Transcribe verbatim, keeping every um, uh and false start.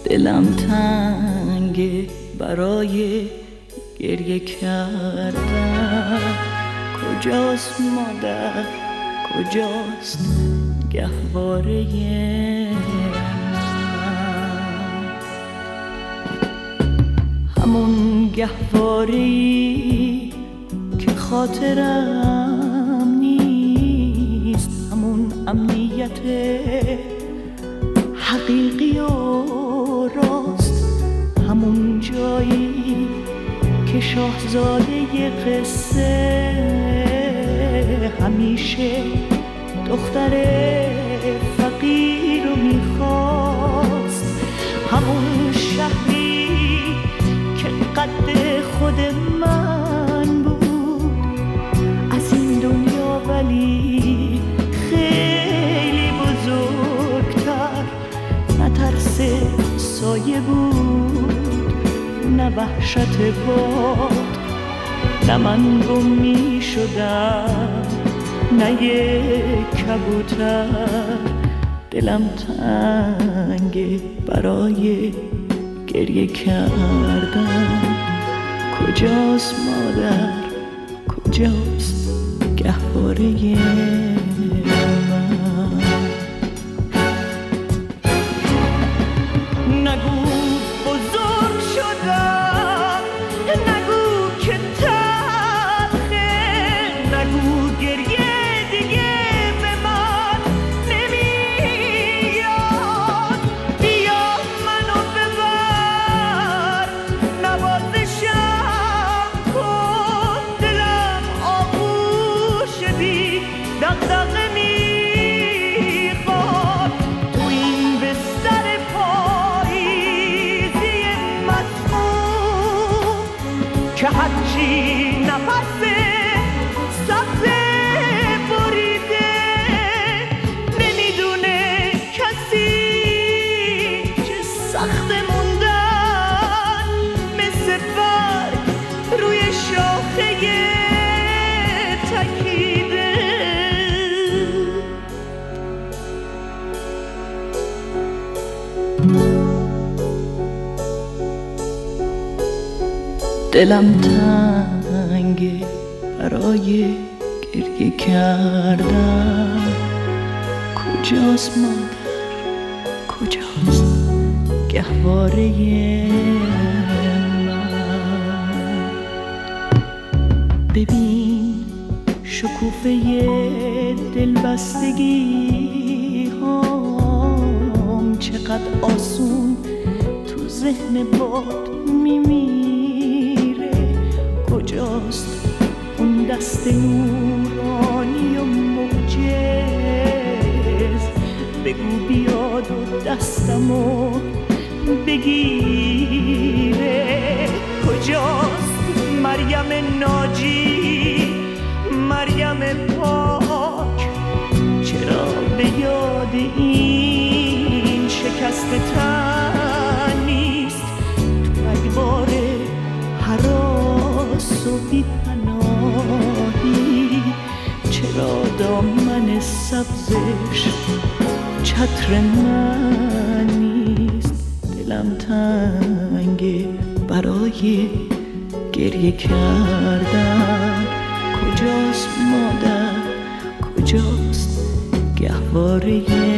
دلم تنگه برای گریه کردن. کجاست مادر، کجاست گهواره من؟ همون گهواره‌ای که خاطرم نیست، همون امنیت حقیقی و راست، همون جایی که شاهزاده قصه همیشه دختر فقیر رو میخواست، همون شهری که قد خود من بود، از این دنیا ولی خیلی بزرگتر، نه ترس سایه بود نه وحشت باد، نه من گم می شدم نه یک کبوتر. دلم تنگه برای گریه کردن. کجاست مادر، کجاست گهواره من؟ نگو بزرگ شدم، نگو که تلخه، نگو گریه دیگه به من نمیاد. بیا منو ببر، نوازشم کن، دلم آغوش بی دغدغه میخواد. تو این بستر پاییزی مسموم که هرچی نفس سبز بریده، نمیدونه کسی که سخت موندن مثل برگ روی شاخه تکیده. دلم تنگه برای گریه کردن. کجاست مادر، کجاست گهواره من؟ ببین شکوفه دلبستگی هام چقدر آسون تو ذهن باد میمیره. کجاست اون دست نورانی و معجز؟ بگو بیاد و دستمو بگیره. کجاست مریم ناجی، مریم پاک؟ چرا به یاد این شکست تن نیست؟ تو رگبار هراس و بی پناهی، چرا دامن سبزش چتر من نیست؟ دلم تنگه برای گریه کردن. کجاست مادر، کجاست گهواره